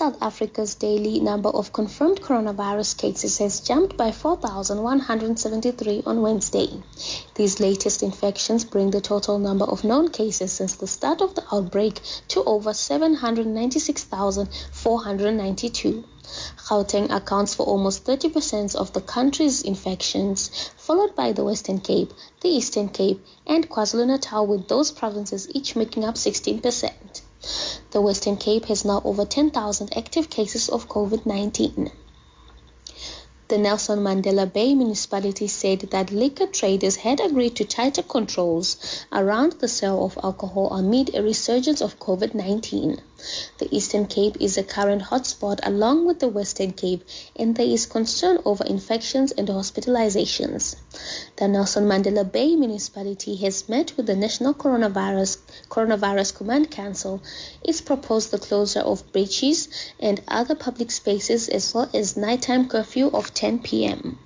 South Africa's daily number of confirmed coronavirus cases has jumped by 4,173 on Wednesday. These latest infections bring the total number of known cases since the start of the outbreak to over 796,492. Gauteng accounts for almost 30% of the country's infections, followed by the Western Cape, the Eastern Cape, and KwaZulu-Natal, with those provinces each making up 16%. The Western Cape has now over 10,000 active cases of COVID-19. The Nelson Mandela Bay municipality said that liquor traders had agreed to tighter controls around the sale of alcohol amid a resurgence of COVID-19. The Eastern Cape is a current hotspot along with the Western Cape, and there is concern over infections and hospitalizations. The Nelson Mandela Bay municipality has met with the National Coronavirus Command Council. It's proposed the closure of beaches and other public spaces as well as nighttime curfew of 10 p.m.